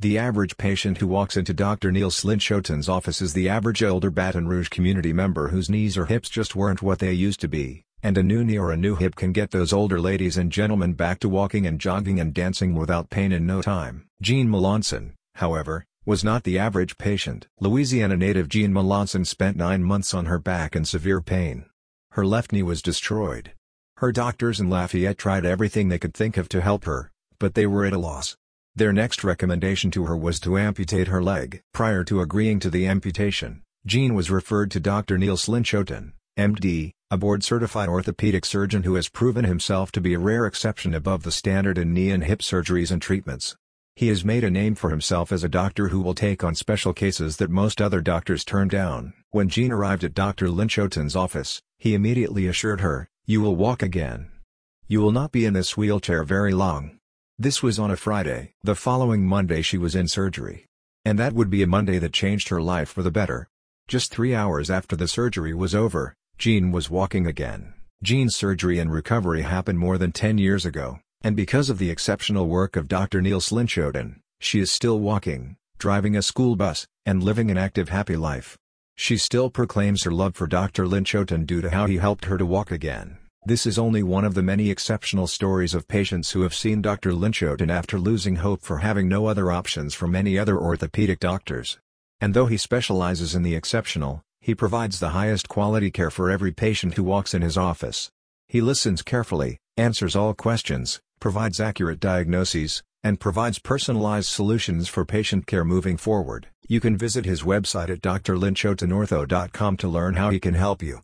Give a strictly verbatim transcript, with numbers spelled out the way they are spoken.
The average patient who walks into Doctor Neil Slinchoten's office is the average older Baton Rouge community member whose knees or hips just weren't what they used to be, and a new knee or a new hip can get those older ladies and gentlemen back to walking and jogging and dancing without pain in no time. Jean Melanson, however, was not the average patient. Louisiana native Jean Melanson spent nine months on her back in severe pain. Her left knee was destroyed. Her doctors in Lafayette tried everything they could think of to help her, but they were at a loss. Their next recommendation to her was to amputate her leg. Prior to agreeing to the amputation, Jean was referred to Doctor Neil Slinchoten, M D, a board-certified orthopedic surgeon who has proven himself to be a rare exception above the standard in knee and hip surgeries and treatments. He has made a name for himself as a doctor who will take on special cases that most other doctors turn down. When Jean arrived at Doctor Slinchoten's office, he immediately assured her, "You will walk again. You will not be in this wheelchair very long." This was on a Friday. The following Monday she was in surgery. And that would be a Monday that changed her life for the better. Just three hours after the surgery was over, Jean was walking again. Jean's surgery and recovery happened more than ten years ago, and because of the exceptional work of Doctor Neil Slinchoten, she is still walking, driving a school bus, and living an active happy life. She still proclaims her love for Doctor Slinchoten due to how he helped her to walk again. This is only one of the many exceptional stories of patients who have seen Doctor Slinchoten after losing hope for having no other options from any other orthopedic doctors. And though he specializes in the exceptional, he provides the highest quality care for every patient who walks in his office. He listens carefully, answers all questions, provides accurate diagnoses, and provides personalized solutions for patient care moving forward. You can visit his website at d r slinchotenortho dot com to learn how he can help you.